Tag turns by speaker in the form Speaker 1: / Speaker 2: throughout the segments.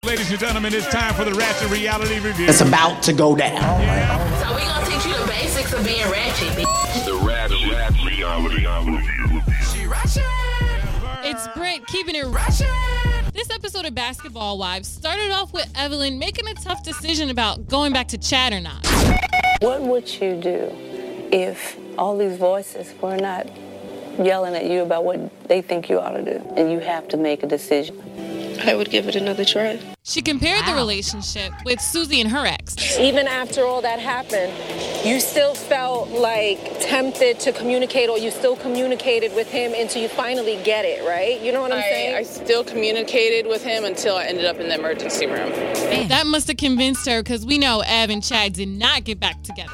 Speaker 1: ladies and gentlemen, it's time for the Ratchet Reality Review.
Speaker 2: It's about to go down.
Speaker 3: So we gonna teach you the basics of being ratchet, bitch.
Speaker 4: The Ratchet Reality Review.
Speaker 3: She ratchet.
Speaker 5: It's Brent keeping it ratchet. This episode of Basketball Wives started off with Evelyn making a tough decision about going back to Chad or not.
Speaker 6: What would you do if all these voices were not yelling at you about what they think you ought to do, and you have to make a decision?
Speaker 7: I would give it another try.
Speaker 5: She compared the relationship with Susie and her ex.
Speaker 8: Even after all that happened, you still felt like tempted to communicate, or you still communicated with him until you finally get it, right? You know what I'm saying?
Speaker 7: I still communicated with him until I ended up in the emergency room.
Speaker 5: That must have convinced her, because we know Ev and Chad did not get back together.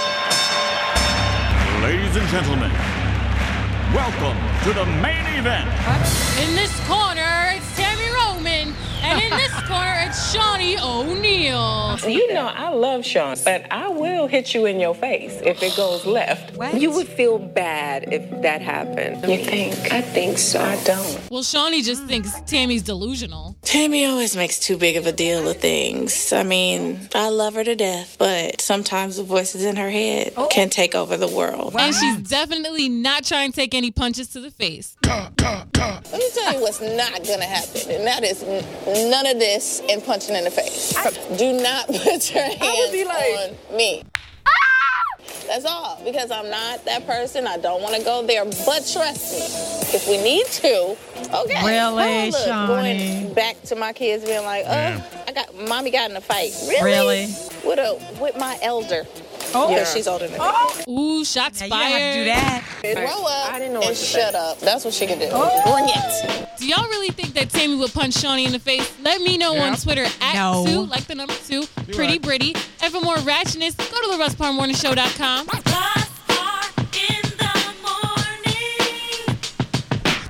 Speaker 1: Ladies and gentlemen, welcome to the main event.
Speaker 5: In this corner, it's Tammy Roman. And in this corner, it's Shawnee O'Neal.
Speaker 9: You know, I love Sean, but I will hit you in your face if it goes left.
Speaker 8: What? You would feel bad if that happened.
Speaker 9: You think?
Speaker 8: I think so.
Speaker 9: I don't.
Speaker 5: Well, Shawnee just thinks Tammy's delusional.
Speaker 10: Tammy always makes too big of a deal of things. I mean, I love her to death, but sometimes the voices in her head can take over the world.
Speaker 5: And she's definitely not trying to take any punches to the face.
Speaker 7: Let me tell you what's not gonna happen, and that is none of this and punching in the face. Do not put your hands on me. That's all, because I'm not that person. I don't want to go there, but trust me, if we need to, okay.
Speaker 11: Really,
Speaker 7: look,
Speaker 11: Shawnee?
Speaker 7: going back to my kids being like, mommy got in a fight.
Speaker 11: Really?
Speaker 7: With my elder.
Speaker 11: Oh,
Speaker 7: Yeah, she's older than me.
Speaker 5: Ooh, shots
Speaker 11: now
Speaker 5: fired.
Speaker 11: you don't have to do that.
Speaker 7: Grow up
Speaker 8: I didn't know
Speaker 7: and
Speaker 8: what to
Speaker 7: shut
Speaker 8: say.
Speaker 7: up. That's what she can do. Bring it.
Speaker 5: Do y'all really think that Tammy would punch Shawnee in the face? Let me know on Twitter at
Speaker 11: No.
Speaker 5: 2, like the number 2, Pretty Britty. And for more ratchetness, go to the RussParMorningShow.com.